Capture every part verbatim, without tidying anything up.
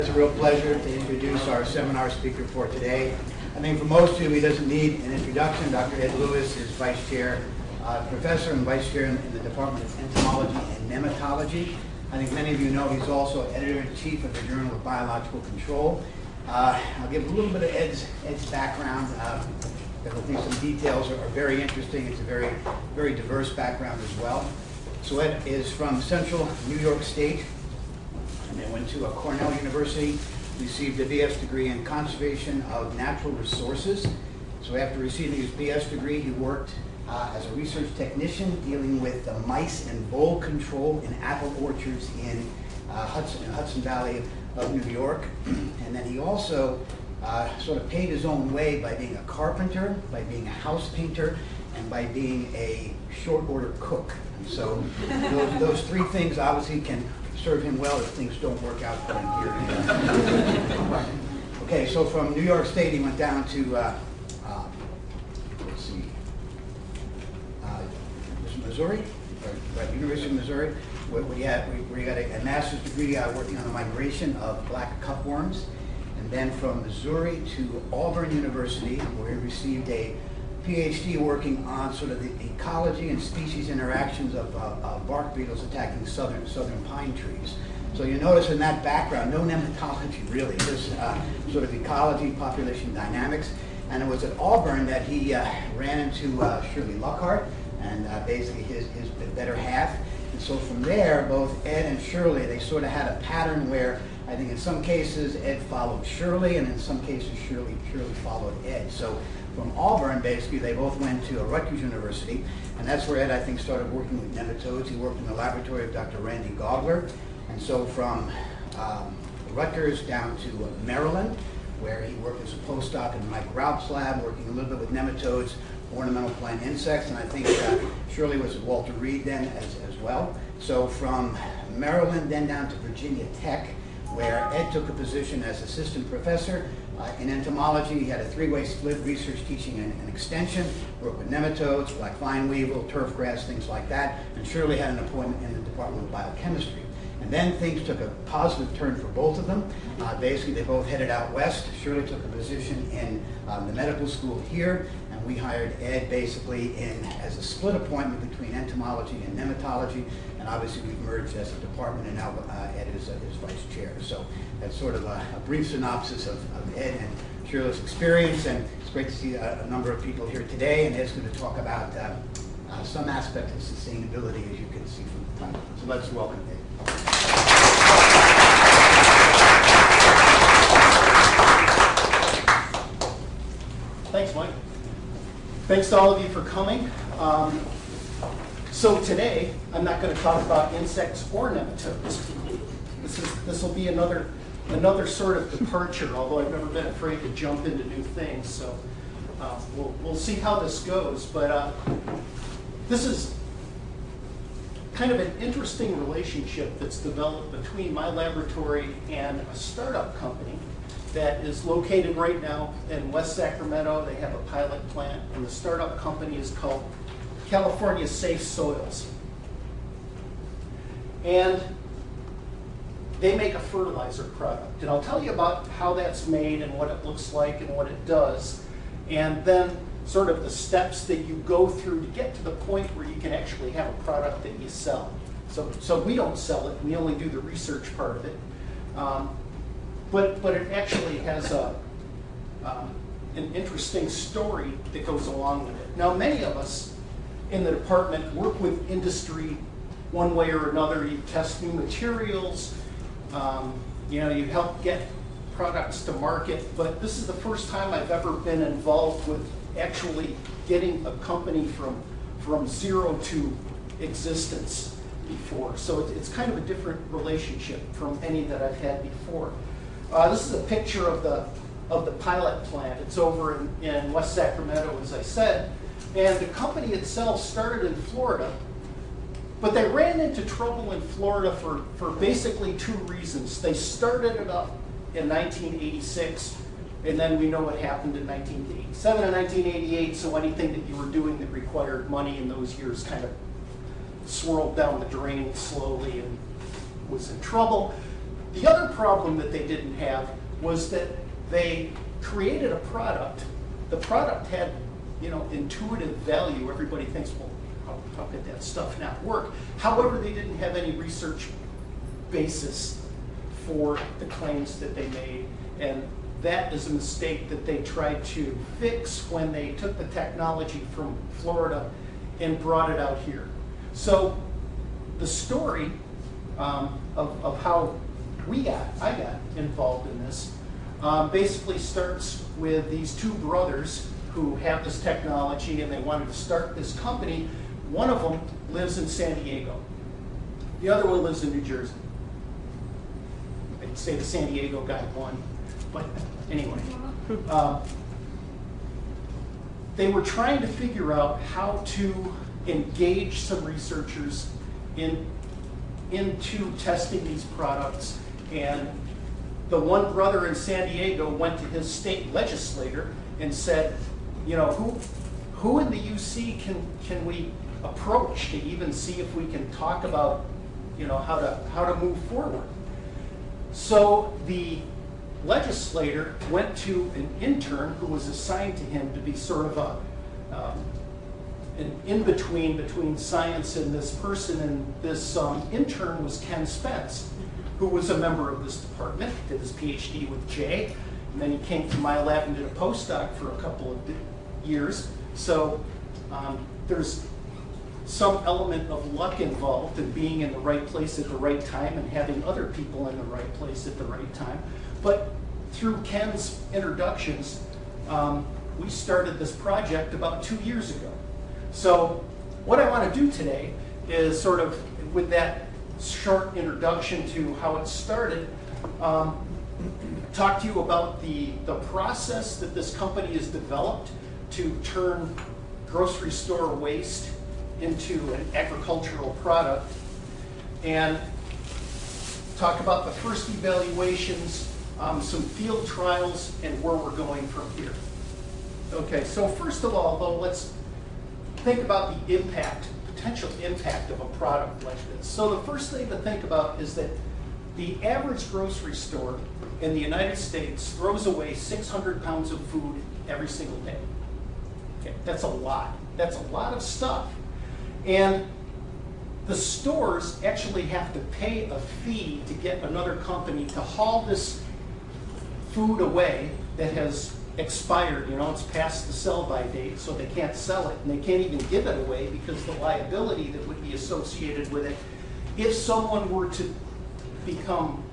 It's a real pleasure to introduce our seminar speaker for today. I think for most of you, he doesn't need an introduction. Doctor Ed Lewis is Vice Chair, uh, Professor and Vice Chair in, in the Department of Entomology and Nematology. I think many of you know he's also Editor-in-Chief of the Journal of Biological Control. Uh, I'll give a little bit of Ed's, Ed's background. Uh, I think some details are, are very interesting. It's a very, very diverse background as well. So Ed is from Central New York State, and then went to uh, Cornell University, received a B S degree in Conservation of Natural Resources. So after receiving his B S degree, he worked uh, as a research technician dealing with uh, mice and vole control in apple orchards in uh, Hudson, in Hudson Valley of New York. And then he also uh, sort of paid his own way by being a carpenter, by being a house painter, and by being a short order cook. And so those, those three things obviously can serve him well if things don't work out for him here. Okay, so from New York State, he went down to, uh, uh, let's see, uh, Missouri, or, right, University of Missouri, where we had, where he got a, a master's degree uh, working on the migration of black cupworms. And then from Missouri to Auburn University, where he received a PhD working on sort of the ecology and species interactions of uh, uh, bark beetles attacking southern southern pine trees. So you notice in that background, no nematology really, just uh, sort of ecology, population dynamics. And it was at Auburn that he uh, ran into uh, Shirley Lockhart and uh, basically his, his better half. And so from there, both Ed and Shirley, they sort of had a pattern where I think in some cases Ed followed Shirley, and in some cases Shirley, Shirley followed Ed. So from Auburn, basically, they both went to Rutgers University, and that's where Ed, I think, started working with nematodes. He worked in the laboratory of Doctor Randy Gaugler. And so from um, Rutgers down to Maryland, where he worked as a postdoc in Mike Raup's lab, working a little bit with nematodes, ornamental plant insects, and I think uh, Shirley was at Walter Reed then as, as well. So from Maryland, then down to Virginia Tech, where Ed took a position as assistant professor uh, in entomology. He had a three-way split, research, teaching, and, and extension, worked with nematodes, black vine weevil, turf grass, things like that, and Shirley had an appointment in the Department of Biochemistry. And then things took a positive turn for both of them. Uh, basically, they both headed out west. Shirley took a position in um, the medical school here, and we hired Ed basically in as a split appointment between entomology and nematology. And obviously, we've merged as a department, and now uh, Ed is, uh, is vice chair. So that's sort of a, a brief synopsis of, of Ed and Shirley's experience. And it's great to see a, a number of people here today. And Ed's going to talk about uh, uh, some aspect of sustainability, as you can see from the title. So let's welcome Ed. Thanks, Mike. Thanks to all of you for coming. Um, so today, I'm not going to talk about insects or nematodes. This is this will be another another sort of departure. Although I've never been afraid to jump into new things, so uh, we'll we'll see how this goes. But uh, this is kind of an interesting relationship that's developed between my laboratory and a startup company that is located right now in West Sacramento. They have a pilot plant, and the startup company is called California Safe Soils. And they make a fertilizer product. And I'll tell you about how that's made and what it looks like and what it does, and then sort of the steps that you go through to get to the point where you can actually have a product that you sell. So, so we don't sell it, we only do the research part of it. Um, but, but it actually has a, uh, an interesting story that goes along with it. Now, many of us in the department work with industry one way or another. You test new materials, um, you know, you help get products to market, but this is the first time I've ever been involved with actually getting a company from from zero to existence before. So it's kind of a different relationship from any that I've had before. Uh, this is a picture of the of the pilot plant. It's over in, in West Sacramento, as I said, and the company itself started in Florida, but they ran into trouble in Florida for, for basically two reasons. They started it up in nineteen eighty-six, and then we know what happened in nineteen eighty-seven and nineteen eighty-eight, so anything that you were doing that required money in those years kind of swirled down the drain slowly and was in trouble. The other problem that they didn't have was that they created a product. The product had, you know, intuitive value. Everybody thinks, well, how, how could that stuff not work? However, they didn't have any research basis for the claims that they made. And that is a mistake that they tried to fix when they took the technology from Florida and brought it out here. So the story um, of, of how we got, I got involved in this, um, basically starts with these two brothers who have this technology and they wanted to start this company. One of them lives in San Diego. The other one lives in New Jersey. I'd say the San Diego guy won, but anyway. Um, they were trying to figure out how to engage some researchers in, into testing these products. And the one brother in San Diego went to his state legislator and said, you know, who, who in the U C can, can we approach to even see if we can talk about, you know, how to, how to move forward? So the legislator went to an intern who was assigned to him to be sort of a, um, an in-between between science and this person, and this um, intern was Ken Spence, who was a member of this department, did his PhD with Jay, and then he came to my lab and did a postdoc for a couple of years. So um, there's some element of luck involved in being in the right place at the right time and having other people in the right place at the right time. But through Ken's introductions, um, we started this project about two years ago. So what I want to do today is sort of, with that short introduction to how it started, um, talk to you about the, the process that this company has developed to turn grocery store waste into an agricultural product, and talk about the first evaluations, um, some field trials, and where we're going from here. Okay, so first of all, though, let's think about the impact, potential impact of a product like this. So the first thing to think about is that the average grocery store in the United States throws away six hundred pounds of food every single day. Okay, that's a lot. That's a lot of stuff. And the stores actually have to pay a fee to get another company to haul this food away that has expired. You know, it's past the sell-by date, so they can't sell it, and they can't even give it away because the liability that would be associated with it, if someone were to become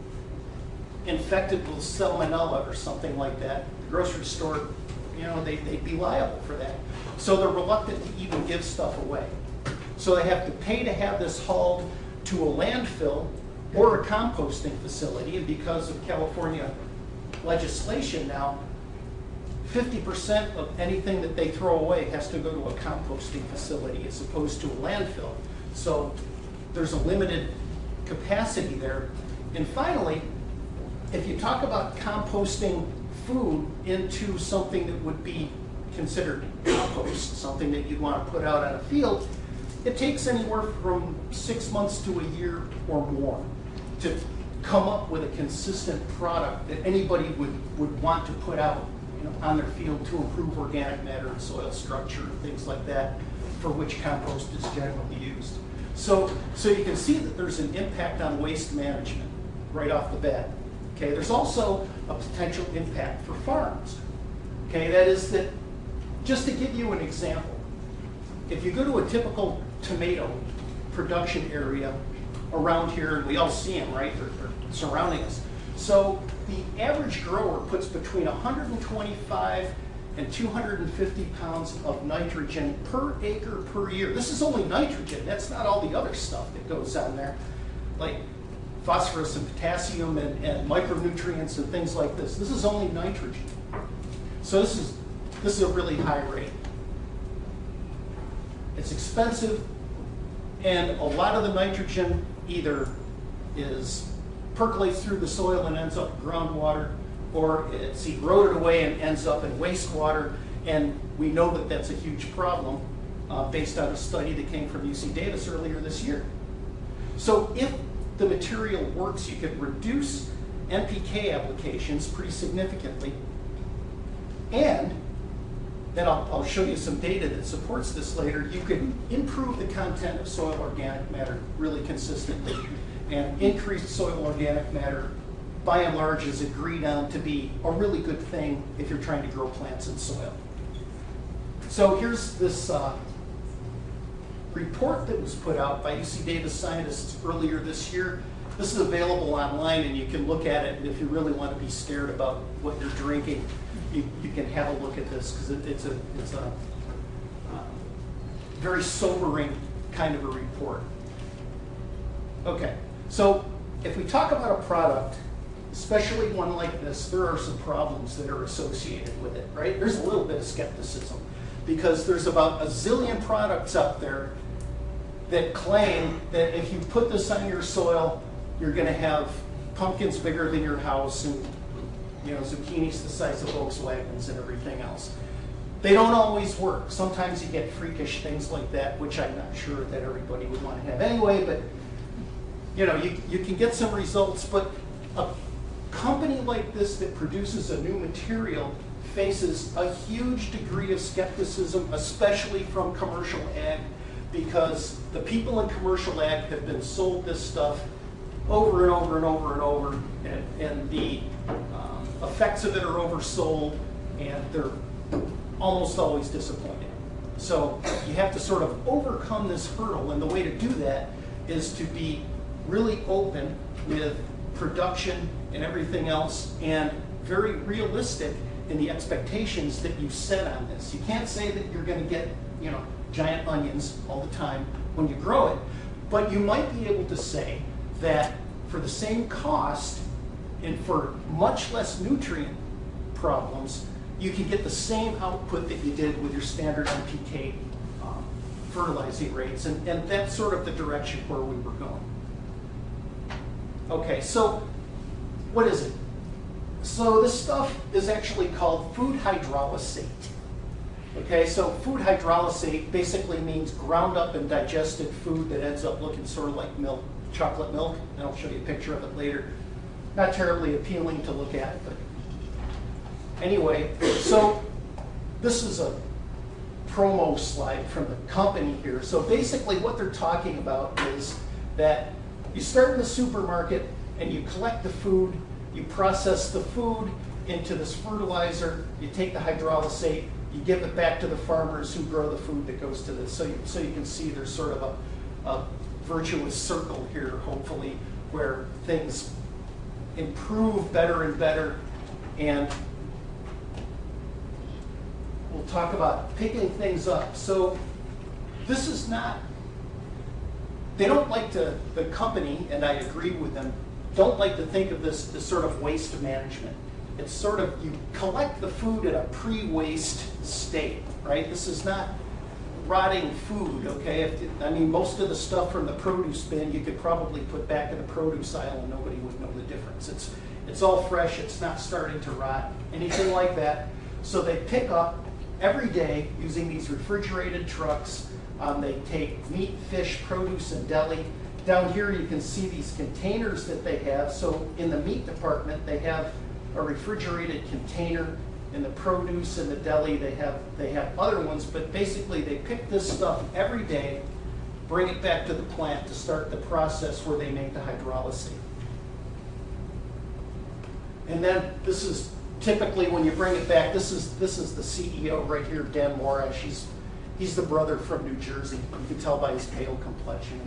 infected with salmonella or something like that, the grocery store, you know, they, they'd be liable for that. So they're reluctant to even give stuff away. So they have to pay to have this hauled to a landfill or a composting facility, and because of California legislation now, fifty percent of anything that they throw away has to go to a composting facility as opposed to a landfill. So there's a limited capacity there. And finally, if you talk about composting food into something that would be considered compost, something that you'd want to put out on a field, it takes anywhere from six months to a year or more to come up with a consistent product that anybody would, would want to put out, you know, on their field to improve organic matter and soil structure and things like that, for which compost is generally used. So, so you can see that there's an impact on waste management right off the bat. Okay, there's also a potential impact for farms. Okay, that is that, just to give you an example, if you go to a typical tomato production area around here, and we all see them, right? They're, they're surrounding us. So the average grower puts between one hundred twenty-five and two hundred fifty pounds of nitrogen per acre per year. This is only nitrogen. That's not all the other stuff that goes on there, like phosphorus and potassium and, and micronutrients and things like this. This is only nitrogen. So this is, this is a really high rate. It's expensive, and a lot of the nitrogen either is percolates through the soil and ends up in groundwater, or it's eroded away and ends up in wastewater, and we know that that's a huge problem uh, based on a study that came from U C Davis earlier this year. So if the material works. You could reduce N P K applications pretty significantly. And then I'll, I'll show you some data that supports this later. You could improve the content of soil organic matter really consistently. And increased soil organic matter, by and large, is agreed on to be a really good thing if you're trying to grow plants in soil. So here's this uh, report that was put out by U C Davis scientists earlier this year. This is available online, and you can look at it. And if you really want to be scared about what you're drinking, you, you can have a look at this, because it, it's a it's a uh, very sobering kind of a report. Okay, so if we talk about a product, especially one like this, there are some problems that are associated with it, right? There's a little bit of skepticism, because there's about a zillion products out there that claim that if you put this on your soil, you're going to have pumpkins bigger than your house and, you know, zucchinis the size of Volkswagens and everything else. They don't always work. Sometimes you get freakish things like that, which I'm not sure that everybody would want to have anyway, but you know, you, you can get some results. But a company like this that produces a new material faces a huge degree of skepticism, especially from commercial ag, because the people in commercial ag have been sold this stuff over and over and over and over, and, and the um, effects of it are oversold, and they're almost always disappointing. So you have to sort of overcome this hurdle, and the way to do that is to be really open with production and everything else, and very realistic in the expectations that you set on this. You can't say that you're going to get, you know, giant onions all the time when you grow it, but you might be able to say that for the same cost and for much less nutrient problems, you can get the same output that you did with your standard N P K um, fertilizing rates, and, and that's sort of the direction where we were going. Okay, so what is it? So this stuff is actually called food hydrolysate. Okay, so food hydrolysate basically means ground up and digested food that ends up looking sort of like milk, chocolate milk, and I'll show you a picture of it later. Not terribly appealing to look at, but anyway, so this is a promo slide from the company here. So basically what they're talking about is that you start in the supermarket and you collect the food, you process the food into this fertilizer, you take the hydrolysate, you give it back to the farmers who grow the food that goes to this. So you, so you can see there's sort of a, a virtuous circle here, hopefully, where things improve better and better. And we'll talk about picking things up. So this is not, they don't like to, the company, and I agree with them, don't like to think of this as sort of waste management. It's sort of, you collect the food at a pre-waste state, right? This is not rotting food, okay? If it, I mean, most of the stuff from the produce bin you could probably put back in the produce aisle and nobody would know the difference. It's, it's all fresh, it's not starting to rot, anything like that. So they pick up every day using these refrigerated trucks. Um, they take meat, fish, produce, and deli. Down here you can see these containers that they have. So in the meat department, they have a refrigerated container. In the produce and the deli, they have they have other ones, but basically they pick this stuff every day, bring it back to the plant to start the process where they make the hydrolysate. And then this is typically when you bring it back, this is this is the C E O right here, Dan Morash. He's he's the brother from New Jersey. You can tell by his pale complexion.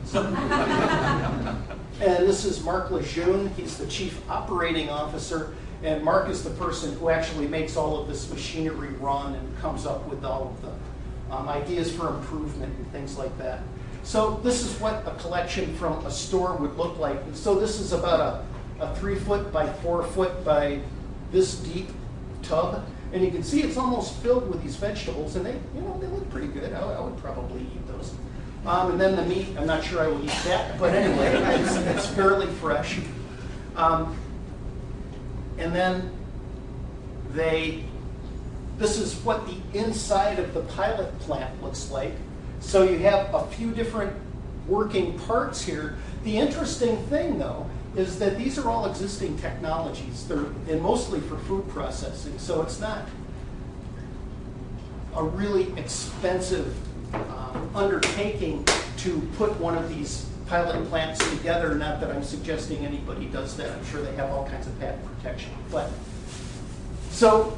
And this is Mark Lejeune. He's the chief operating officer. And Mark is the person who actually makes all of this machinery run and comes up with all of the um, ideas for improvement and things like that. So this is what a collection from a store would look like. And so this is about a, a three foot by four foot by this deep tub. And you can see it's almost filled with these vegetables, and they, you know, they look pretty good. I, I would probably eat those. Um, and then the meat, I'm not sure I will eat that, but anyway, it's, it's fairly fresh. Um, And then they, this is what the inside of the pilot plant looks like. So you have a few different working parts here. The interesting thing, though, is that these are all existing technologies. They're and mostly for food processing, so it's not a really expensive um, undertaking to put one of these pilot plants together. Not that I'm suggesting anybody does that. I'm sure they have all kinds of patent protection. But so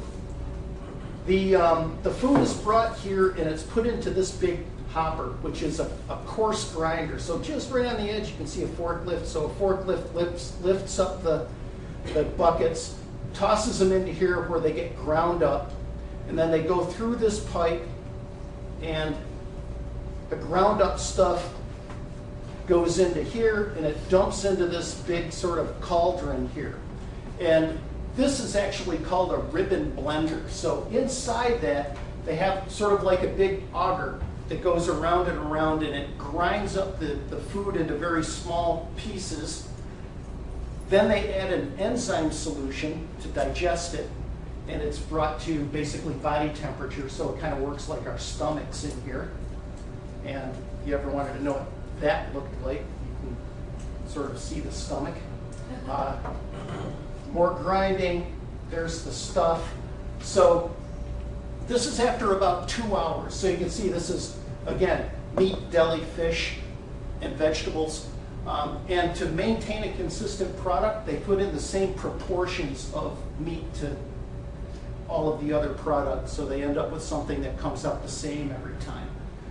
the um, the food is brought here and it's put into this big hopper, which is a, a coarse grinder. So just right on the edge, you can see a forklift. So a forklift lifts, lifts up the, the buckets, tosses them into here where they get ground up, and then they go through this pipe, and the ground up stuff goes into here, and it dumps into this big sort of cauldron here. And this is actually called a ribbon blender. So inside that, they have sort of like a big auger that goes around and around, and it grinds up the, the food into very small pieces. Then they add an enzyme solution to digest it, and it's brought to basically body temperature, so it kind of works like our stomachs in here. And if you ever wanted to know what that looked like, you can sort of see the stomach. Uh, more grinding, there's the stuff. So this is after about two hours. So you can see this is, again, meat, deli, fish, and vegetables. Um, and to maintain a consistent product, they put in the same proportions of meat to all of the other products. So they end up with something that comes out the same every time.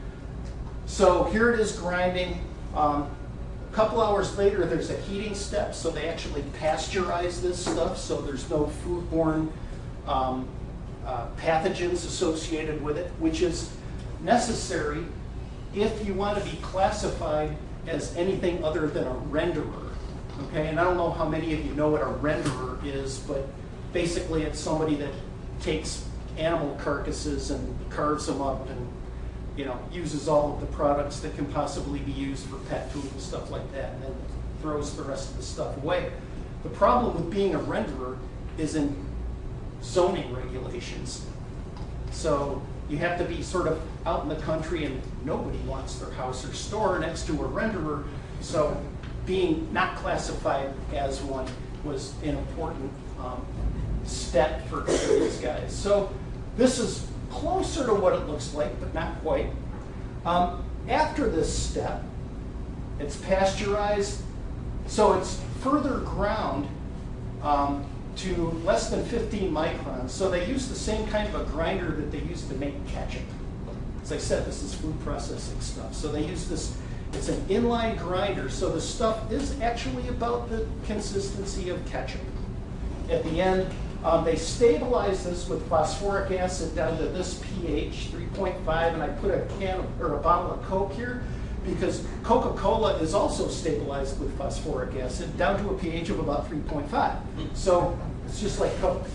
So here it is grinding. Um, a couple hours later, there's a heating step. So they actually pasteurize this stuff so there's no foodborne um, Uh, pathogens associated with it, which is necessary if you want to be classified as anything other than a renderer. Okay, and I don't know how many of you know what a renderer is, but basically it's somebody that takes animal carcasses and carves them up and, you know, uses all of the products that can possibly be used for pet food and stuff like that, and then throws the rest of the stuff away. The problem with being a renderer is in zoning regulations. So you have to be sort of out in the country, and nobody wants their house or store next to a renderer. So being not classified as one was an important um, step for these guys. So this is closer to what it looks like, but not quite. Um, after this step, it's pasteurized. So it's further ground um, to less than fifteen microns. So they use the same kind of a grinder that they use to make ketchup. As I said, this is food processing stuff. So they use this, it's an inline grinder, so the stuff is actually about the consistency of ketchup. At the end, um, they stabilize this with phosphoric acid down to this pH, three point five, and I put a can of, or a bottle of Coke here because Coca-Cola is also stabilized with phosphoric acid down to a pH of about three point five. So it's just like Coke.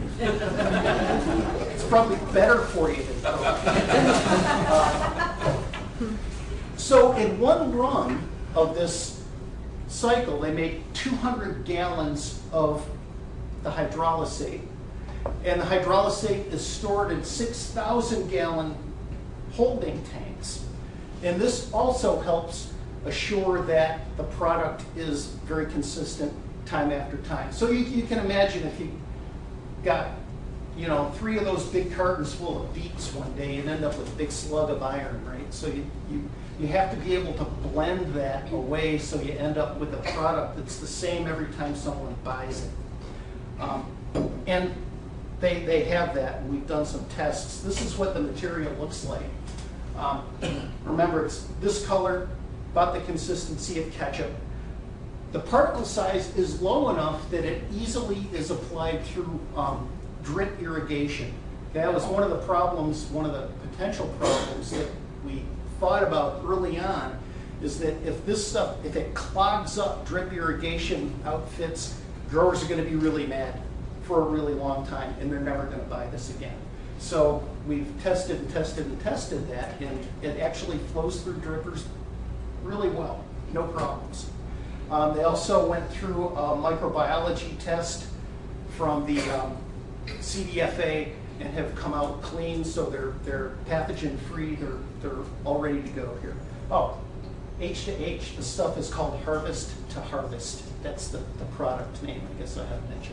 It's probably better for you than Coke. uh, so in one run of this cycle, they make two hundred gallons of the hydrolysate. And the hydrolysate is stored in six thousand gallon holding tanks. And this also helps assure that the product is very consistent time after time. So you, you can imagine if you got, you know, three of those big cartons full of beets one day and end up with a big slug of iron, right? So you, you, you have to be able to blend that away so you end up with a product that's the same every time someone buys it. Um, and they, they have that, and we've done some tests. This is what the material looks like. Um, remember, it's this color, about the consistency of ketchup. The particle size is low enough that it easily is applied through um, drip irrigation. That was one of the problems, one of the potential problems that we thought about early on, is that if this stuff, if it clogs up drip irrigation outfits, growers are going to be really mad for a really long time, and they're never going to buy this again. So we've tested and tested and tested that, and it actually flows through drippers really well, no problems. Um, they also went through a microbiology test from the um, C D F A and have come out clean, so they're they're pathogen free. They're they're all ready to go here. Oh, H to H, the stuff is called Harvest to Harvest. That's the, the product name. I guess I haven't mentioned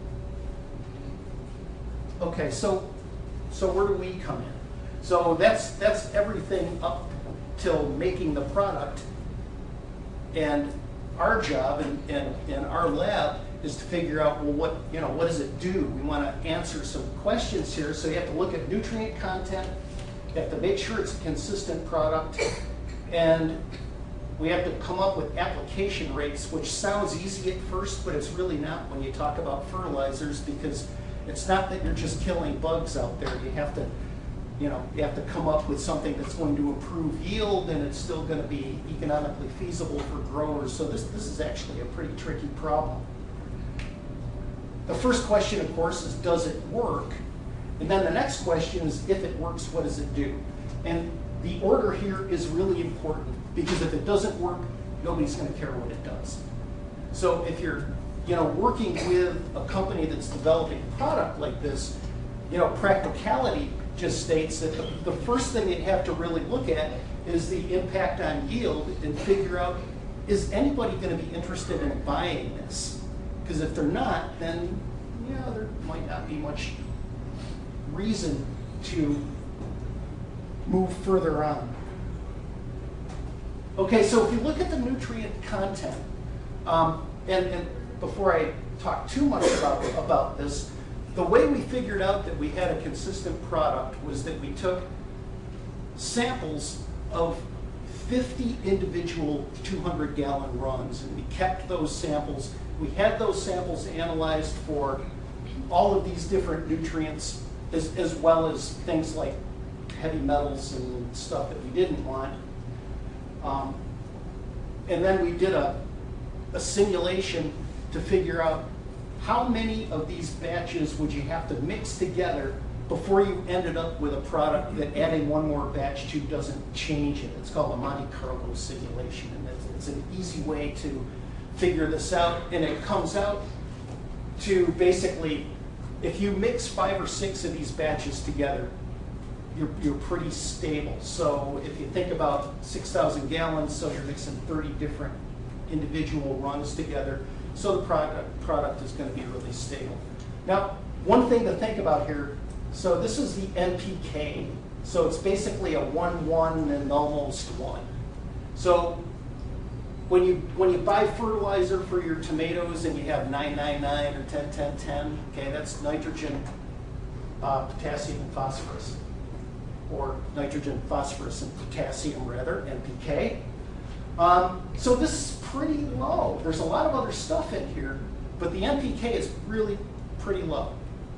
that. Okay, so so where do we come in? So that's that's everything up till making the product. And our job in, in, in our lab is to figure out, well, what, you know, what does it do? We want to answer some questions here. So you have to look at nutrient content. You have to make sure it's a consistent product. And we have to come up with application rates, which sounds easy at first, but it's really not when you talk about fertilizers, because it's not that you're just killing bugs out there. You have to, you know, you have to come up with something that's going to improve yield, and it's still going to be economically feasible for growers. So this, this is actually a pretty tricky problem. The first question, of course, is does it work? And then the next question is, if it works, what does it do? And the order here is really important, because if it doesn't work, nobody's going to care what it does. So if you're, you know, working with a company that's developing a product like this, you know, practicality just states that the, the first thing you have to really look at is the impact on yield and figure out, is anybody going to be interested in buying this? Because if they're not, then, you know, there might not be much reason to move further on. Okay, so if you look at the nutrient content, um, and, and before I talk too much about, about this, the way we figured out that we had a consistent product was that we took samples of fifty individual two hundred gallon runs, and we kept those samples. We had those samples analyzed for all of these different nutrients, as, as well as things like heavy metals and stuff that we didn't want. Um, and then we did a, a simulation to figure out how many of these batches would you have to mix together before you ended up with a product that adding one more batch to doesn't change it. It's called a Monte Carlo simulation, and it's, it's an easy way to figure this out. And it comes out to basically, if you mix five or six of these batches together, you're, you're pretty stable. So if you think about six thousand gallons, so you're mixing thirty different individual runs together, so the product, product is going to be really stable. Now, one thing to think about here, so this is the N P K. So it's basically a one, one, and almost one. So when you, when you buy fertilizer for your tomatoes and you have nine nine nine or ten ten ten, okay, that's nitrogen, uh, potassium, and phosphorus. Or nitrogen, phosphorus, and potassium, rather, N P K. Um, so this is pretty low. There's a lot of other stuff in here, but the N P K is really pretty low.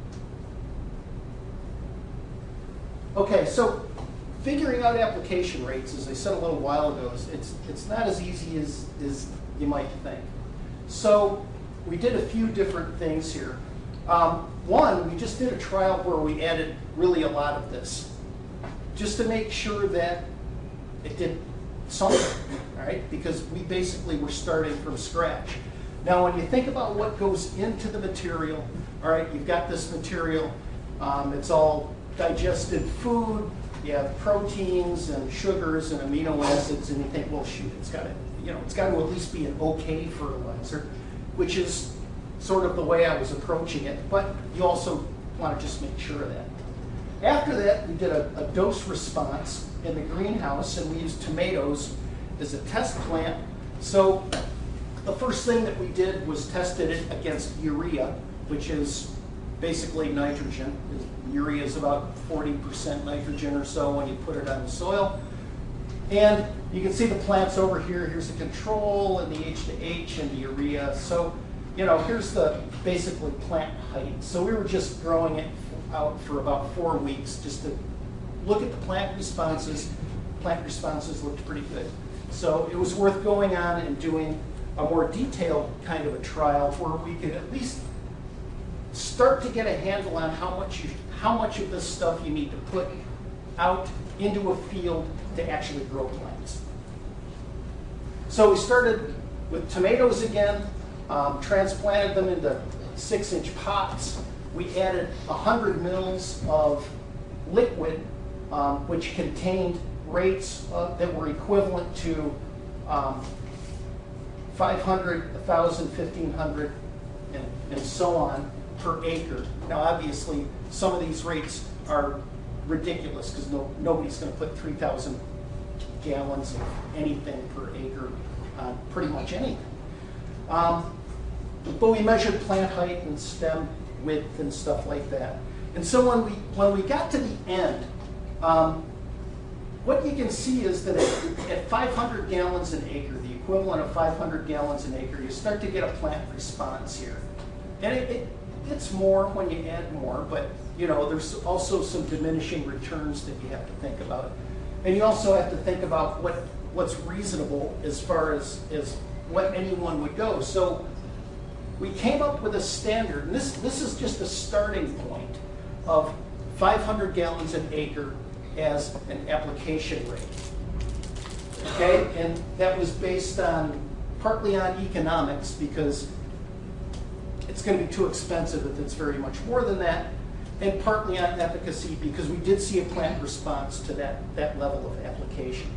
Okay, so figuring out application rates, as I said a little while ago, is it's, it's not as easy as, as you might think. So we did a few different things here. Um, one, we just did a trial where we added really a lot of this, just to make sure that it did something, all right? Because we basically were starting from scratch. Now, when you think about what goes into the material, all right, you've got this material, um, it's all digested food, you have proteins and sugars and amino acids, and you think, well, shoot, it's got to, you know, it's got to at least be an okay fertilizer, which is sort of the way I was approaching it, but you also want to just make sure of that. After that, we did a, a dose response in the greenhouse, and we used tomatoes as a test plant. So the first thing that we did was tested it against urea, which is basically nitrogen. Urea is about forty percent nitrogen or so when you put it on the soil. And you can see the plants over here. Here's the control and the H to H and the urea. So, you know, here's the basically plant height. So we were just growing it out for about four weeks just to look at the plant responses. Plant responses looked pretty good. So it was worth going on and doing a more detailed kind of a trial where we could at least start to get a handle on how much you, how much of this stuff you need to put out into a field to actually grow plants. So we started with tomatoes again, um, transplanted them into six inch pots. We added one hundred mils of liquid, um, which contained rates uh, that were equivalent to um, five hundred, one thousand, fifteen hundred, and, and so on per acre. Now, obviously, some of these rates are ridiculous because no, nobody's going to put three thousand gallons of anything per acre on pretty much anything. Um, but we measured plant height and stem width and stuff like that. And so when we, when we got to the end, um, what you can see is that at, at five hundred gallons an acre, the equivalent of five hundred gallons an acre, you start to get a plant response here. And it, it, it's more when you add more, but you know, there's also some diminishing returns that you have to think about. And you also have to think about what, what's reasonable as far as, as what anyone would go. So we came up with a standard, and this, this is just a starting point of five hundred gallons an acre as an application rate. Okay, and that was based on, partly on economics, because it's going to be too expensive if it's very much more than that, and partly on efficacy, because we did see a plant response to that, that level of application.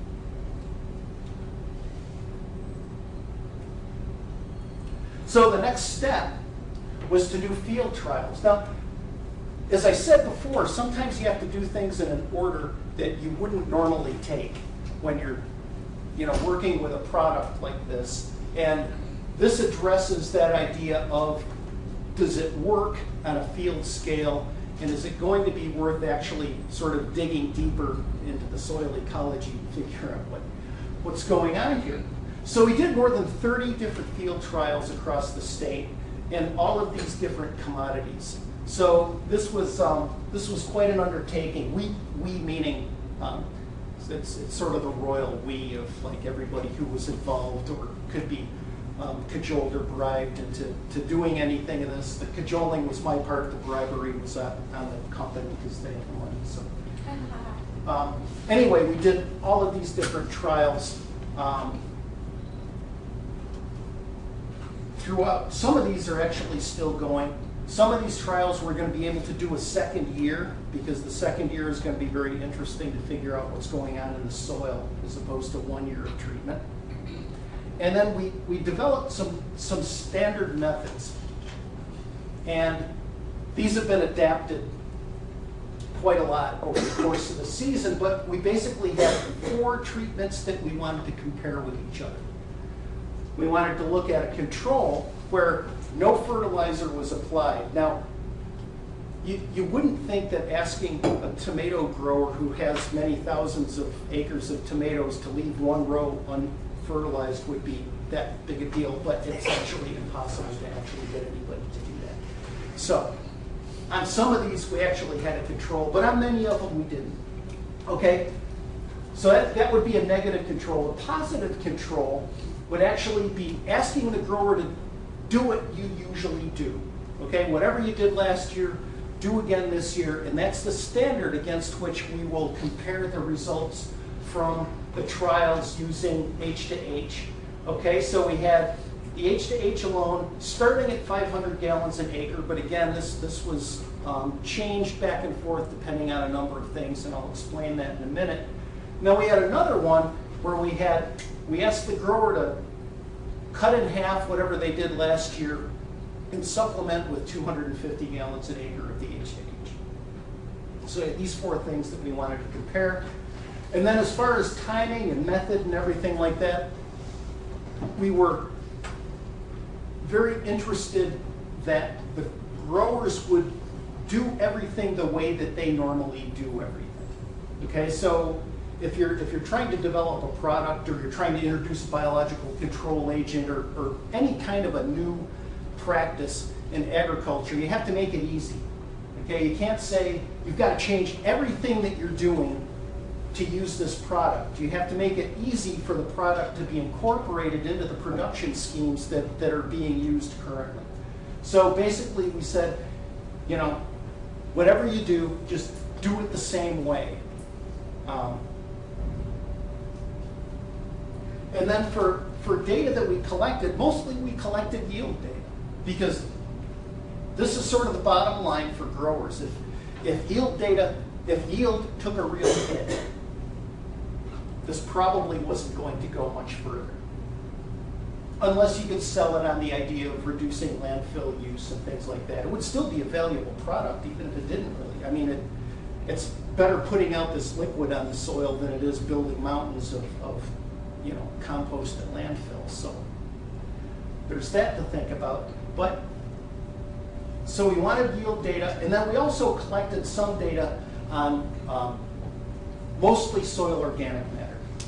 So the next step was to do field trials. Now, as I said before, sometimes you have to do things in an order that you wouldn't normally take when you're, you know, working with a product like this. And this addresses that idea of, does it work on a field scale, and is it going to be worth actually sort of digging deeper into the soil ecology to figure out what, what's going on here? So we did more than thirty different field trials across the state in all of these different commodities. So this was um, this was quite an undertaking. We we meaning um, it's it's sort of the royal we of like everybody who was involved or could be um, cajoled or bribed into to doing anything of this. The cajoling was my part. The bribery was on, on the company because they had the money. So um, anyway, we did all of these different trials. Um, Throughout, some of these are actually still going. Some of these trials we're going to be able to do a second year, because the second year is going to be very interesting to figure out what's going on in the soil as opposed to one year of treatment. And then we, we developed some, some standard methods. And these have been adapted quite a lot over the course of the season, but we basically had four treatments that we wanted to compare with each other. We wanted to look at a control where no fertilizer was applied. Now, you, you wouldn't think that asking a tomato grower who has many thousands of acres of tomatoes to leave one row unfertilized would be that big a deal, but it's actually impossible to actually get anybody to do that. So, on some of these we actually had a control, but on many of them we didn't. Okay? So that, that would be a negative control. A positive control would actually be asking the grower to do what you usually do. Okay, whatever you did last year, do again this year, and that's the standard against which we will compare the results from the trials using H to H. Okay, so we had the H to H alone starting at five hundred gallons an acre, but again, this, this was um, changed back and forth depending on a number of things, and I'll explain that in a minute. Now we had another one where we had We asked the grower to cut in half whatever they did last year and supplement with two hundred fifty gallons an acre of the H to H. So these four things that we wanted to compare. And then as far as timing and method and everything like that, we were very interested that the growers would do everything the way that they normally do everything. Okay, so If you're, if you're trying to develop a product, or you're trying to introduce a biological control agent, or, or any kind of a new practice in agriculture, you have to make it easy. Okay, you can't say you've got to change everything that you're doing to use this product. You have to make it easy for the product to be incorporated into the production schemes that, that are being used currently. So basically we said, you know, whatever you do, just do it the same way. Um, And then for, for data that we collected, mostly we collected yield data, because this is sort of the bottom line for growers. If, if yield data, if yield took a real hit, this probably wasn't going to go much further. Unless you could sell it on the idea of reducing landfill use and things like that. It would still be a valuable product, even if it didn't really. I mean, it, it's better putting out this liquid on the soil than it is building mountains of, of you know, compost and landfill. So there's that to think about. But so we wanted yield data, and then we also collected some data on um, mostly soil organic matter.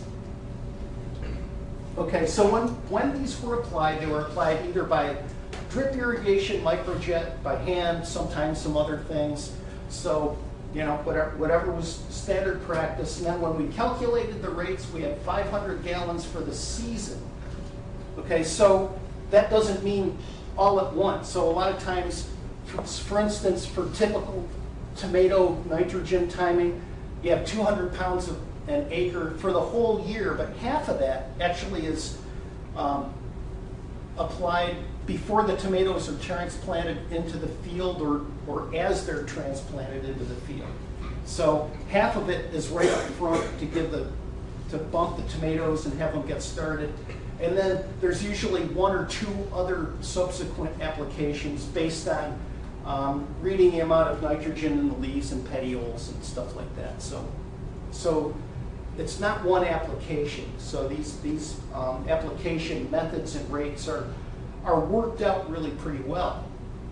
Okay, so when, when these were applied, they were applied either by drip irrigation, microjet, by hand, sometimes some other things. So, you know, whatever, whatever was standard practice. And then when we calculated the rates, we had five hundred gallons for the season. Okay, so that doesn't mean all at once. So a lot of times, for, for instance, for typical tomato nitrogen timing, you have two hundred pounds of an acre for the whole year, but half of that actually is um, applied before the tomatoes are transplanted into the field or, or as they're transplanted into the field. So half of it is right up front to give the, to bump the tomatoes and have them get started. And then there's usually one or two other subsequent applications based on um, reading the amount of nitrogen in the leaves and petioles and stuff like that. So, so it's not one application. So these, these um, application methods and rates are, are worked out really pretty well.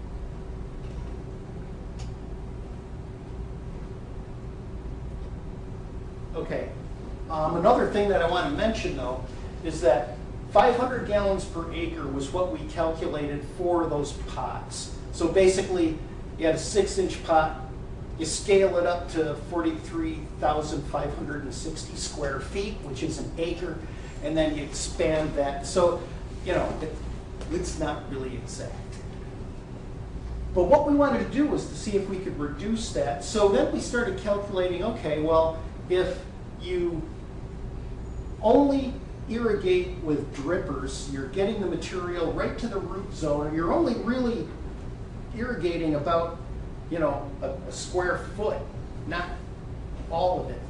Okay, um, another thing that I want to mention though is that five hundred gallons per acre was what we calculated for those pots. So basically, you had a six inch pot, you scale it up to forty-three thousand five hundred sixty square feet, which is an acre, and then you expand that. So, you know, it, it's not really exact. But what we wanted to do was to see if we could reduce that. So then we started calculating, okay, well, if you only irrigate with drippers, you're getting the material right to the root zone, and you're only really irrigating about, you know, a, a square foot, not all of it.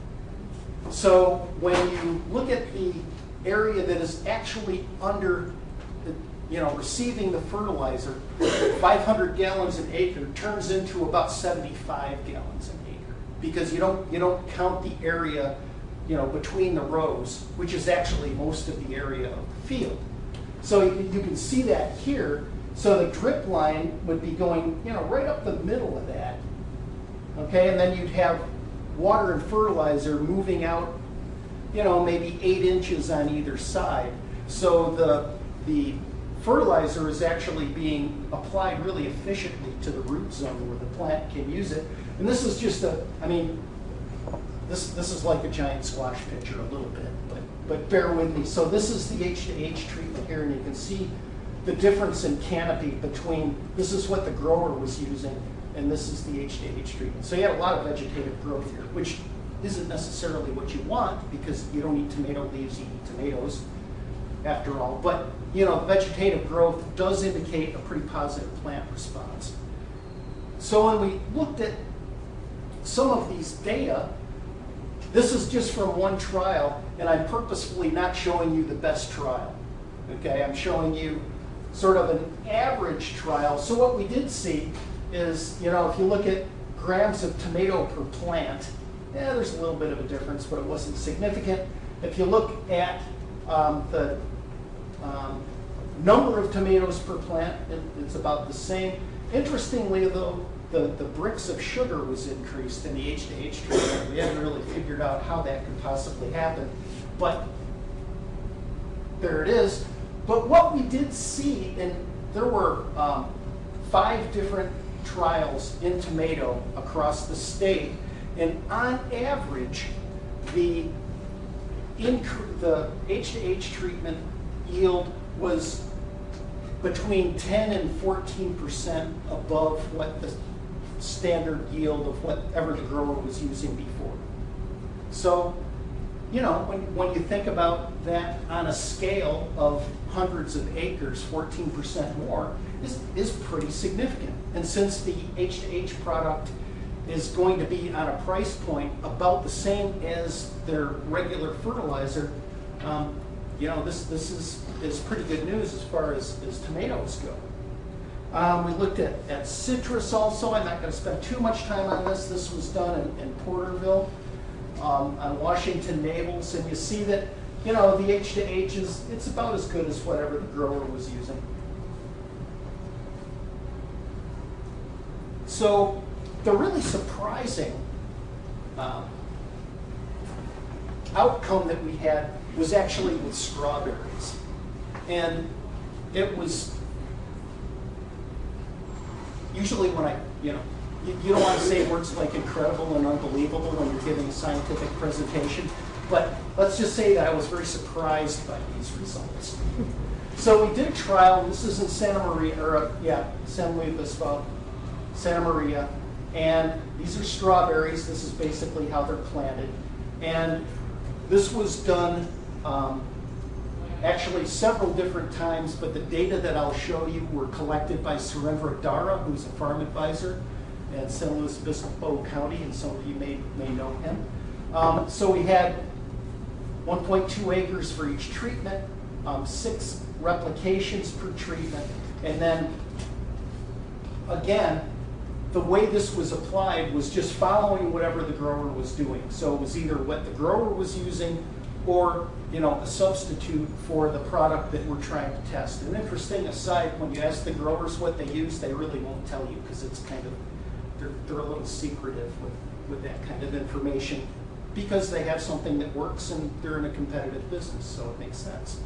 So when you look at the area that is actually under the, you know, receiving the fertilizer, five hundred gallons an acre turns into about seventy-five gallons an acre, because you don't you don't count the area, you know, between the rows, which is actually most of the area of the field. So you, you can see that here. So the drip line would be going, you know, right up the middle of that. Okay, and then you'd have water and fertilizer moving out, you know, maybe eight inches on either side. So the the fertilizer is actually being applied really efficiently to the root zone where the plant can use it. And this is just a, I mean, This, this is like a giant squash pitcher a little bit, but, but bear with me. So this is the H to H treatment here, and you can see the difference in canopy between, this is what the grower was using, and this is the H to H treatment. So you had a lot of vegetative growth here, which isn't necessarily what you want, because you don't eat tomato leaves, you eat tomatoes after all. But, you know, vegetative growth does indicate a pretty positive plant response. So when we looked at some of these data, this is just from one trial, and I'm purposefully not showing you the best trial. Okay, I'm showing you sort of an average trial. So what we did see is, you know, if you look at grams of tomato per plant, yeah, there's a little bit of a difference, but it wasn't significant. If you look at um, the um, number of tomatoes per plant, it, it's about the same. Interestingly, though, The, the bricks of sugar was increased in the H to H treatment. We haven't really figured out how that could possibly happen, but there it is. But what we did see, and there were um, five different trials in tomato across the state, and on average, the, the H to H treatment yield was between ten and fourteen percent above what the standard yield of whatever the grower was using before. So, you know, when, when you think about that on a scale of hundreds of acres, fourteen percent more is, is pretty significant. And since the H to H product is going to be on a price point about the same as their regular fertilizer, um, you know, this, this is, is pretty good news as far as, as tomatoes go. Um, we looked at, at citrus also. I'm not going to spend too much time on this. This was done in, in Porterville um, on Washington Navels, and you see that, you know, the H to H is, it's about as good as whatever the grower was using. So the really surprising um, outcome that we had was actually with strawberries. And it was, usually when I, you know, you, you don't want to say words like incredible and unbelievable when you're giving a scientific presentation, but let's just say that I was very surprised by these results. So we did a trial. This is in Santa Maria, or uh, yeah, San Luis Obispo, Santa Maria, and these are strawberries. This is basically how they're planted, and this was done um, actually several different times, but the data that I'll show you were collected by Surendra Dara, who's a farm advisor at San Luis Obispo County, and some of you may, may know him. Um, so we had one point two acres for each treatment, um, six replications per treatment, and then again, the way this was applied was just following whatever the grower was doing. So it was either what the grower was using or, you know, a substitute for the product that we're trying to test. An interesting aside, when you ask the growers what they use, they really won't tell you because it's kind of, they're, they're a little secretive with, with that kind of information because they have something that works and they're in a competitive business, so it makes sense.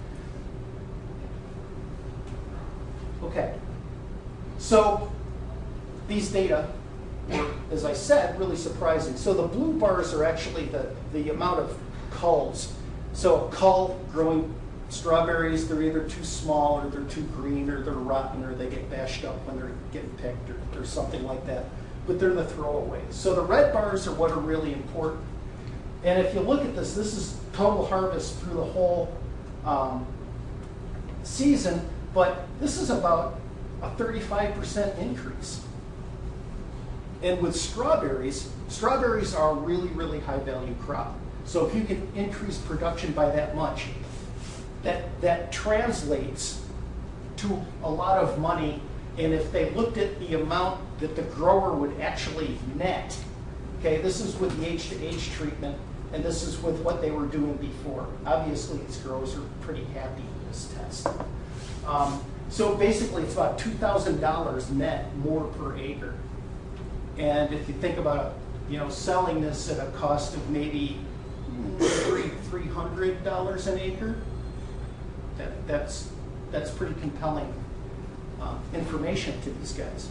Okay, so these data were, as I said, really surprising. So the blue bars are actually the, the amount of culls. So a cull growing strawberries, they're either too small or they're too green or they're rotten or they get bashed up when they're getting picked or, or something like that. But they're the throwaways. So the red bars are what are really important. And if you look at this, this is total harvest through the whole um, season, but this is about a thirty-five percent increase. And with strawberries, strawberries are a really, really high value crop. So if you can increase production by that much, that, that translates to a lot of money. And if they looked at the amount that the grower would actually net, okay, this is with the H to H treatment, and this is with what they were doing before. Obviously, these growers are pretty happy with this test. Um, so basically, it's about two thousand dollars net more per acre. And if you think about, you know, selling this at a cost of maybe three three hundred dollars an acre, that that's that's pretty compelling um, information to these guys.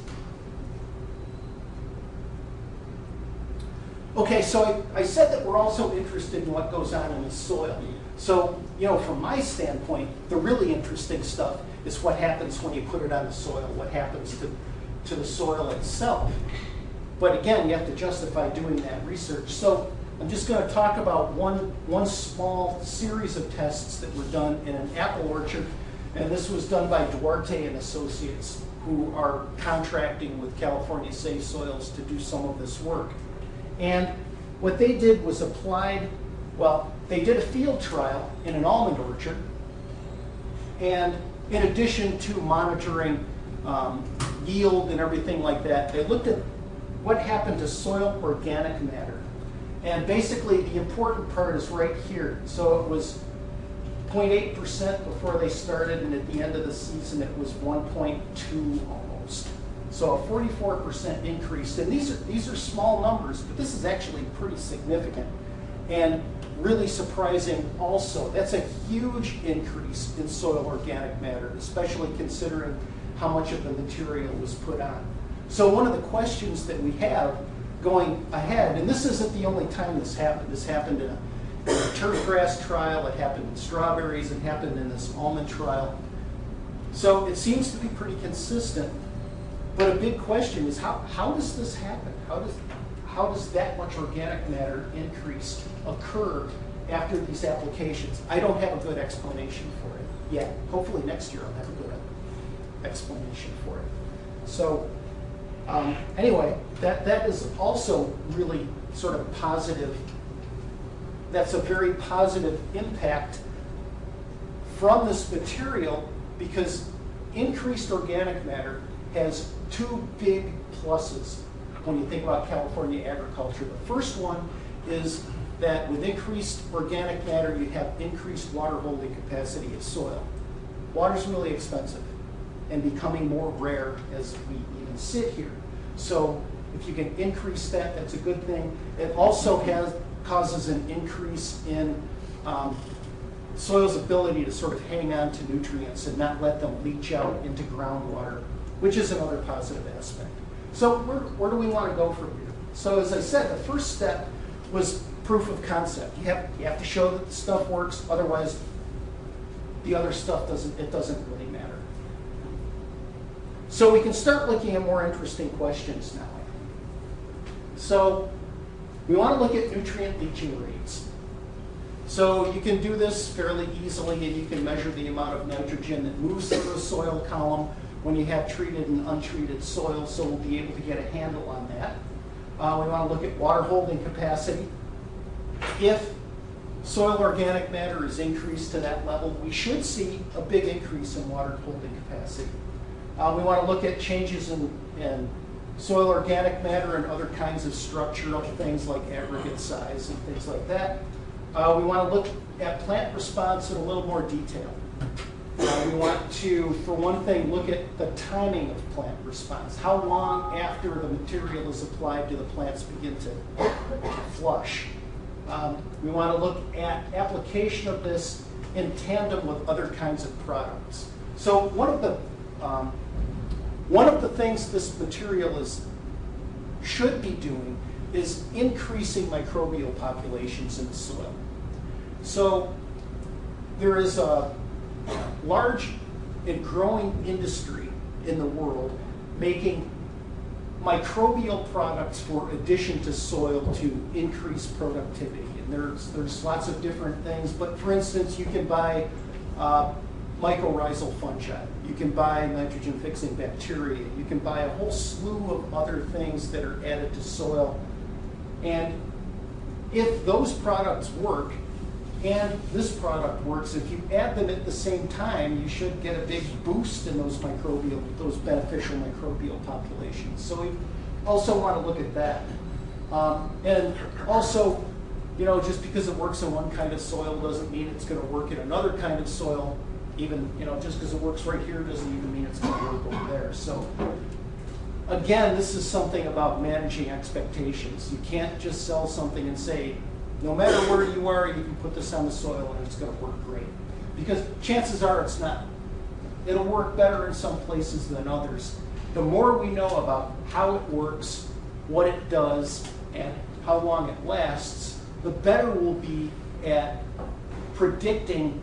Okay, so I, I said that we're also interested in what goes on in the soil. So, you know, from my standpoint, the really interesting stuff is what happens when you put it on the soil, what happens to, to the soil itself. But again, you have to justify doing that research. So I'm just going to talk about one, one small series of tests that were done in an apple orchard. And this was done by Duarte and Associates, who are contracting with California Safe Soils to do some of this work. And what they did was applied, well, they did a field trial in an almond orchard. And in addition to monitoring um, yield and everything like that, they looked at what happened to soil organic matter. And basically the important part is right here. So it was zero point eight percent before they started, and at the end of the season it was one point two almost. So a forty-four percent increase. And these are, these are small numbers, but this is actually pretty significant. And really surprising also. That's a huge increase in soil organic matter, especially considering how much of the material was put on. So one of the questions that we have going ahead, and this isn't the only time this happened. This happened in a, in a turfgrass trial, it happened in strawberries, it happened in this almond trial. So it seems to be pretty consistent. But a big question is how, how does this happen? How does, how does that much organic matter increase occur after these applications? I don't have a good explanation for it yet. Hopefully next year I'll have a good explanation for it. So Um, anyway, that, that is also really sort of positive. That's a very positive impact from this material, because increased organic matter has two big pluses when you think about California agriculture. The first one is that with increased organic matter, you have increased water holding capacity of soil. Water is really expensive and becoming more rare as we even sit here. So if you can increase that, that's a good thing. It also has causes an increase in um, soil's ability to sort of hang on to nutrients and not let them leach out into groundwater, which is another positive aspect. So where, where do we want to go from here? So as I said, the first step was proof of concept. You have, you have to show that the stuff works, otherwise the other stuff doesn't, it doesn't really matter. So we can start looking at more interesting questions now. So we want to look at nutrient leaching rates. So you can do this fairly easily, and you can measure the amount of nitrogen that moves through the soil column when you have treated and untreated soil, so we'll be able to get a handle on that. Uh, we want to look at water holding capacity. If soil organic matter is increased to that level, we should see a big increase in water holding capacity. Uh, we want to look at changes in, in soil organic matter and other kinds of structural things like aggregate size and things like that. Uh, we want to look at plant response in a little more detail. Uh, we want to, for one thing, look at the timing of plant response. How long after the material is applied do the plants begin to, to flush? Um, we want to look at application of this in tandem with other kinds of products. So one of the um, one of the things this material is should be doing is increasing microbial populations in the soil. So there is a large and growing industry in the world making microbial products for addition to soil to increase productivity. And there's, there's lots of different things, but for instance, you can buy uh, mycorrhizal fungi, you can buy nitrogen-fixing bacteria, you can buy a whole slew of other things that are added to soil. And if those products work, and this product works, if you add them at the same time, you should get a big boost in those microbial, those beneficial microbial populations. So we also want to look at that. Um, and also, you know, just because it works in one kind of soil doesn't mean it's going to work in another kind of soil. Even, you know, just because it works right here doesn't even mean it's going to work over there. So again, this is something about managing expectations. You can't just sell something and say, no matter where you are, you can put this on the soil and it's going to work great. Because chances are it's not. It'll work better in some places than others. The more we know about how it works, what it does, and how long it lasts, the better we'll be at predicting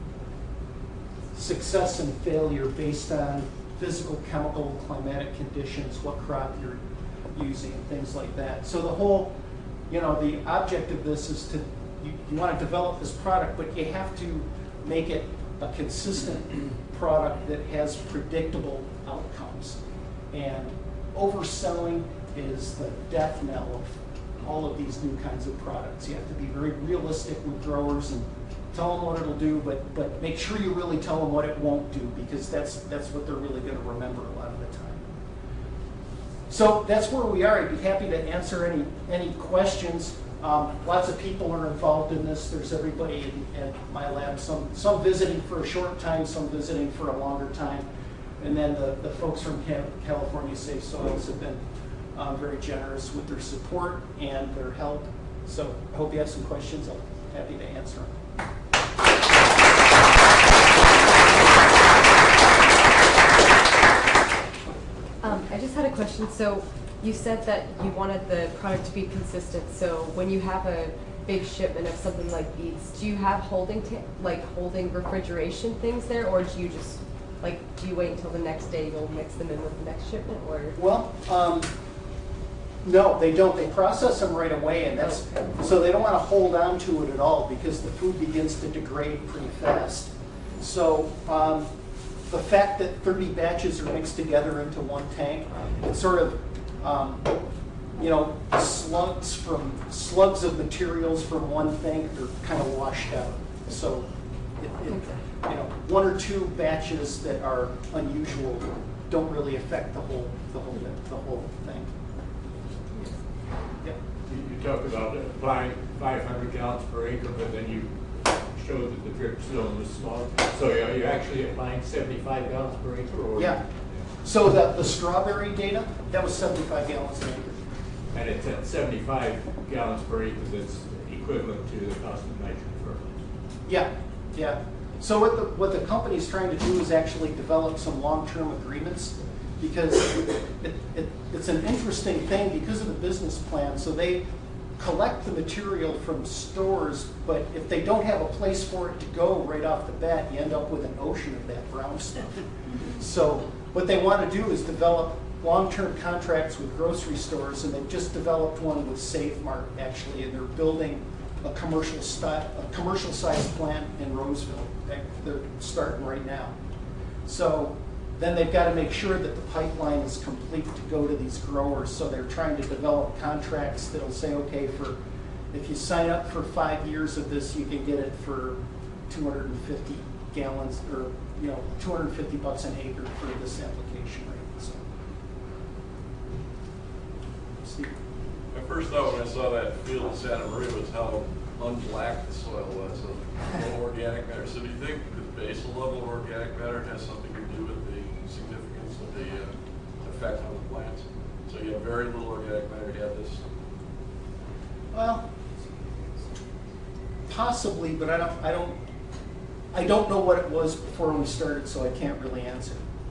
success and failure based on physical, chemical, climatic conditions, what crop you're using, and things like that. So the whole You know, the object of this is to, you, you want to develop this product, but you have to make it a consistent product that has predictable outcomes. And overselling is the death knell of all of these new kinds of products. You have to be very realistic with growers and tell them what it'll do, but, but make sure you really tell them what it won't do, because that's, that's what they're really going to remember a lot of the time. So that's where we are. I'd be happy to answer any, any questions. Um, lots of people are involved in this. There's everybody in, in my lab, some, some visiting for a short time, some visiting for a longer time. And then the, the folks from California Safe Soils have been um, very generous with their support and their help. So I hope you have some questions. I'm happy to answer them. Um, I just had a question. So you said that you wanted the product to be consistent. So when you have a big shipment of something like these, do you have holding ta like holding refrigeration things there, or do you just like do you wait until the next day you'll mix them in with the next shipment, or? Well, um, no, they don't. They process them right away, and that's so they don't want to hold on to it at all because the food begins to degrade pretty fast. So. Um, The fact that thirty batches are mixed together into one tank, it sort of um, you know, slugs from, slugs of materials from one thing are kind of washed out. So, it, it, you know, one or two batches that are unusual don't really affect the whole, the whole, the whole thing. Yeah. You you talk about applying five hundred gallons per acre, but then you showed that the drip zone was small. So are you actually applying seventy-five gallons per acre? Or Yeah. So the, the strawberry data, that was seventy-five gallons an acre. And it's at seventy-five gallons per acre that's equivalent to the cost of nitrogen fertilizer. Yeah, yeah. So what the, what the company's trying to do is actually develop some long-term agreements, because it, it, it's an interesting thing because of the business plan. So they collect the material from stores, but if they don't have a place for it to go right off the bat, you end up with an ocean of that brown stuff. So what they want to do is develop long-term contracts with grocery stores, and they've just developed one with Save Mart actually, and they're building a commercial style, a commercial sized plant in Roseville. They're starting right now. So then they've got to make sure that the pipeline is complete to go to these growers. So they're trying to develop contracts that'll say, okay, for if you sign up for five years of this, you can get it for two hundred fifty gallons, or you know, two hundred fifty bucks an acre for this application rate. So, Steve. My first thought when I saw that field in Santa Maria was how unblack the soil was, of low organic matter. So do you think the basal level of organic matter has something to do with the significance of the uh, effect on the plants? So you have very little organic matter, you have this. Well, possibly, but I don't, I don't, I don't know what it was before we started, so I can't really answer.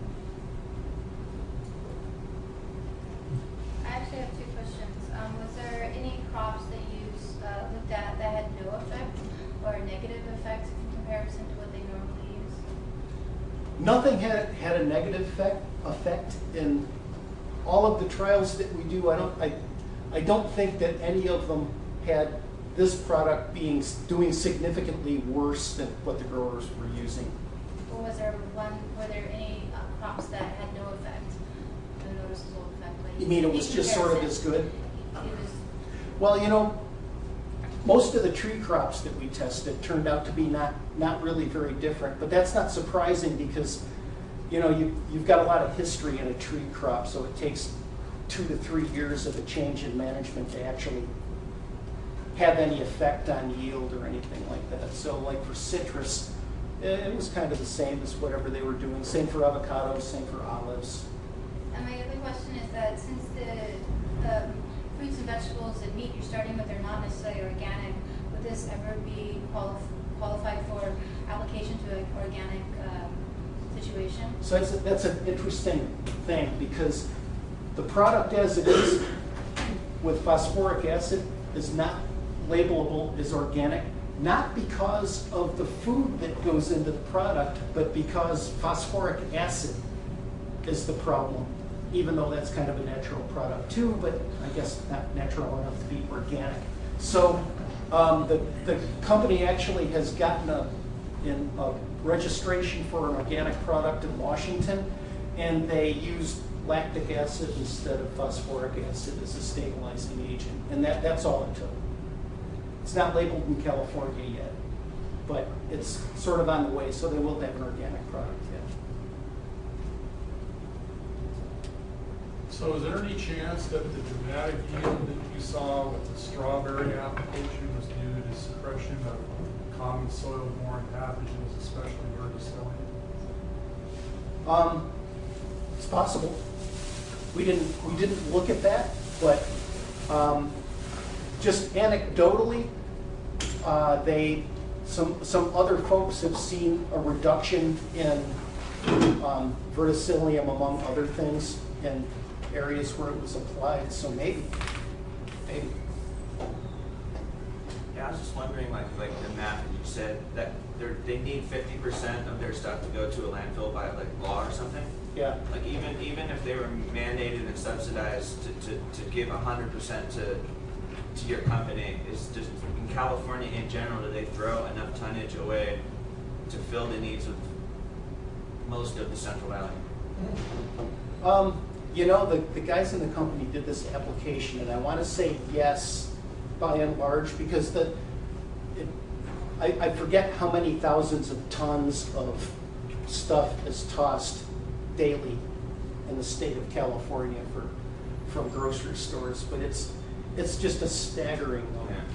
I actually have two questions. Um, was there any crops that you uh, looked at that had no effect or a negative effect in comparison to what they normally use? Nothing had had a negative effect effect in all of the trials that we do. I don't I, I don't think that any of them had this product being doing significantly worse than what the growers were using. Or was there one? Were there any uh, crops that had no effect, no noticeable effect? Like You mean it was in just sort of comparison? as good? It was. Well, you know, most of the tree crops that we tested turned out to be not, not really very different, but that's not surprising because, you know, you, you've got a lot of history in a tree crop, so it takes two to three years of a change in management to actually have any effect on yield or anything like that. So like for citrus, it, it was kind of the same as whatever they were doing. Same for avocados, same for olives. And my other question is that since the um, fruits and vegetables and meat you're starting with are not necessarily organic, would this ever be qualif qualified for application to an organic um, situation? So that's, a, that's an interesting thing because the product as it is with phosphoric acid is not labelable as organic, not because of the food that goes into the product, but because phosphoric acid is the problem, even though that's kind of a natural product too, but I guess not natural enough to be organic. So um, the, the company actually has gotten a, in a registration for an organic product in Washington, and they used lactic acid instead of phosphoric acid as a stabilizing agent, and that, that's all it took. It's not labeled in California yet, but it's sort of on the way, so they will have an organic product yet. So is there any chance that the dramatic yield that you saw with the strawberry application was due to suppression of common soil-borne pathogens, especially verticillium? Um, it's possible. We didn't we didn't look at that, but um, just anecdotally, uh, they some some other folks have seen a reduction in um, verticillium among other things in areas where it was applied. So maybe, maybe. Yeah, I was just wondering, like, like the math that you said that they're, they need fifty percent of their stuff to go to a landfill by like law or something. Yeah. Like even even if they were mandated and subsidized to, to, to give one hundred percent to to your company, is just in California in general, do they throw enough tonnage away to fill the needs of most of the Central Valley? Um, You know, the, the guys in the company did this application, and I want to say yes by and large, because the, it, I, I forget how many thousands of tons of stuff is tossed daily in the state of California for, from grocery stores, but it's, it's just a staggering number. Yeah.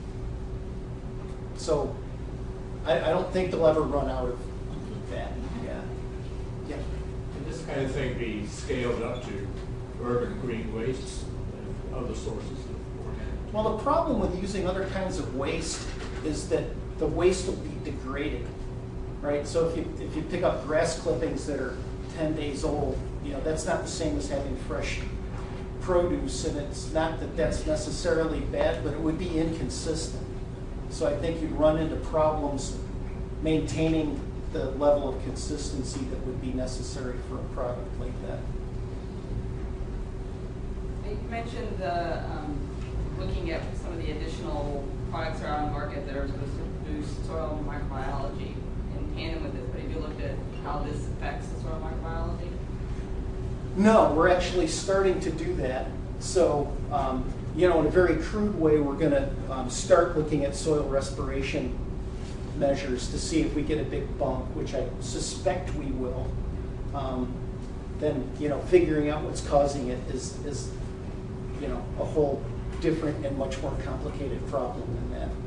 So I, I don't think they'll ever run out of that. Yeah. Yeah. Can this kind of thing be scaled up to urban green wastes and other sources of organic? Well, the problem with using other kinds of waste is that the waste will be degraded, right? So if you, if you pick up grass clippings that are ten days old, you know, that's not the same as having fresh produce, and it's not that that's necessarily bad, but it would be inconsistent. So I think you'd run into problems maintaining the level of consistency that would be necessary for a product like that. You mentioned the, um, looking at some of the additional products that are on the market that are supposed to boost soil microbiology in tandem with this, but have you looked at how this affects the soil microbiology? No, we're actually starting to do that. So, um, you know, in a very crude way, we're going to um, start looking at soil respiration measures to see if we get a big bump, which I suspect we will. Um, then, you know, figuring out what's causing it is, is, you know, a whole different and much more complicated problem than that.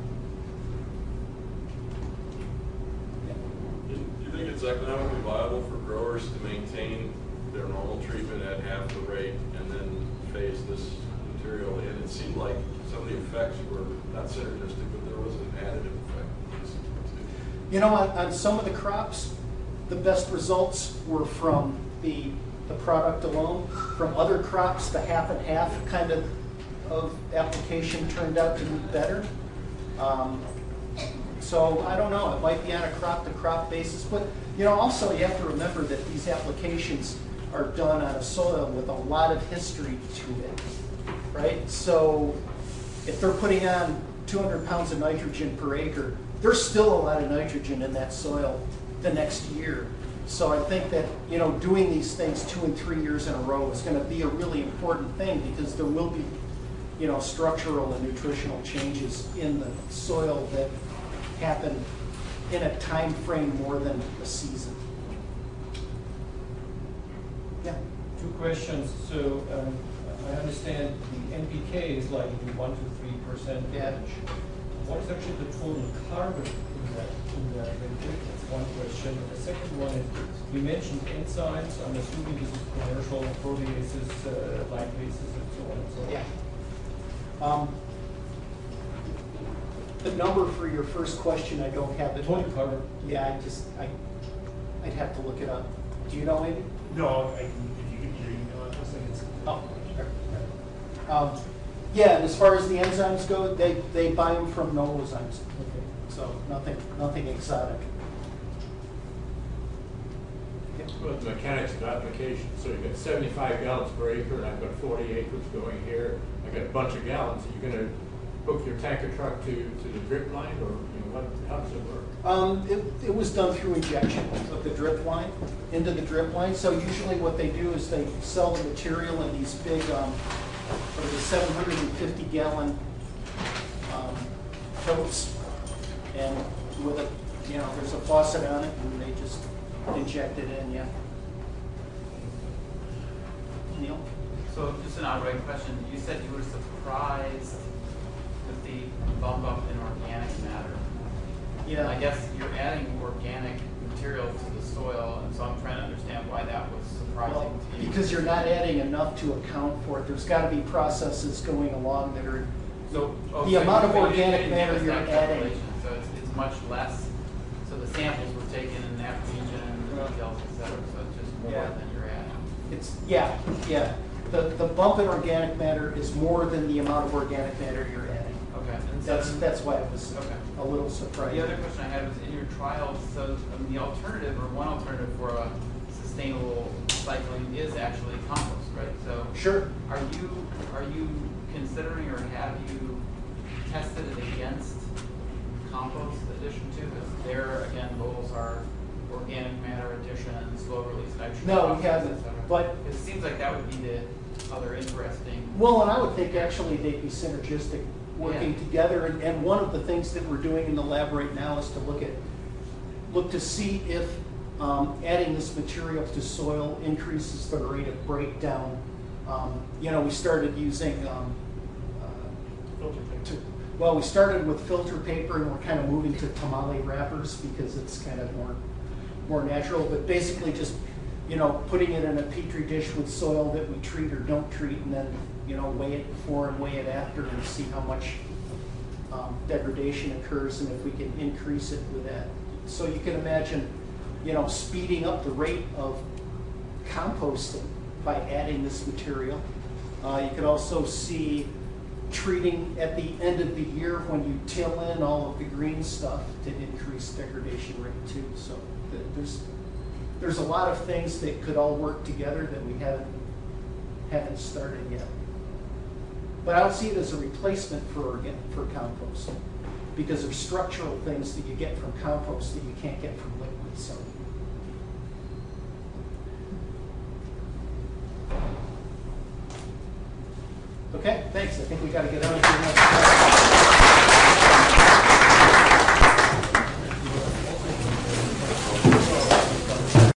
Yeah. Do you think it's economically viable for growers to maintain their normal treatment at half the rate and then phase this material in? It seemed like some of the effects were not synergistic, but there was an additive effect. You know, on, on some of the crops, the best results were from the, the product alone. From other crops, the half and half kind of, of application turned out to be better. Um, so I don't know, it might be on a crop to crop basis, but you know, also you have to remember that these applications are done on a soil with a lot of history to it, right? So if they're putting on two hundred pounds of nitrogen per acre, there's still a lot of nitrogen in that soil the next year. So I think that, you know, doing these things two and three years in a row is going to be a really important thing, because there will be, you know, structural and nutritional changes in the soil that happen in a time frame more than a season. Yeah. Two questions. So um, I understand the N P K is like one to three percent Yeah. range. What is actually the total carbon in that in that liquid? That's one question. And the second one is, you mentioned enzymes. I'm assuming this is commercial proteases, uh, lipases, and so on and so on. Yeah. Um, the number for your first question, I don't have it. Total carbon. Yeah, I just, I, I'd have to look it up. Do you know maybe? No, I can, if you can, your email address, I can send it. Oh, sure. Um, yeah, and as far as the enzymes go, they, they buy them from Novozymes. Okay. So nothing, nothing exotic. Yeah. Well, the mechanics of application, so you've got seventy-five gallons per acre, and I've got forty acres going here. I've got a bunch of gallons. Are you gonna hook your tanker truck to, to the drip line, or, you know, what, how does it work? Um, it, it was done through injection of the drip line, into the drip line. So usually what they do is they sell the material in these big, um, what are the seven hundred fifty gallon um, totes. And with a, you know, there's a faucet on it, and they just inject it in, yeah. Neil? So just an outright question. You said you were surprised with the bump up in organic matter. Yeah. I guess you're adding organic material to the soil, and so I'm trying to understand why that was surprising Well, to you. because you're not adding enough to account for it. There's got to be processes going along that are, So, oh, the so amount you- of you organic didn't give matter us you're that adding. calculation, So it's, it's much less, so the samples were taken in that region, the Yeah. details, et cetera, so it's just more Yeah. than you're adding. it's, yeah, yeah. The, the bump in organic matter is more than the amount of organic matter you're adding. Okay. And so That's, then- that's why it was Okay. a little surprising. The other question I had was, in your trials, so um, the alternative, or one alternative for a sustainable cycling is actually compost, right? So Sure. are you, are you considering, or have you tested it against compost addition to? Because there, again, goals are organic matter addition, slow release nitrogen. No, we phosphorus, haven't, et cetera? but- It seems like that would be the other interesting. Well, and I would think actually they'd be synergistic, working Yeah. together. And, and one of the things that we're doing in the lab right now is to look at, look to see if um, adding this material to soil increases the rate of breakdown. Um, you know, we started using, um, uh, Filter paper. to, well, we started with filter paper and we're kind of moving to tamale wrappers because it's kind of more, more natural. But basically just, you know, putting it in a petri dish with soil that we treat or don't treat, and then, you know, weigh it before and weigh it after and see how much um, degradation occurs and if we can increase it with that. So you can imagine, you know, speeding up the rate of composting by adding this material. Uh, you could also see treating at the end of the year when you till in all of the green stuff to increase degradation rate too. So th- there's there's a lot of things that could all work together that we haven't haven't started yet. But I don't see it as a replacement for organ- for compost, because there's structural things that you get from compost that you can't get from liquid. So. Okay, thanks. I think we got to get on to the next.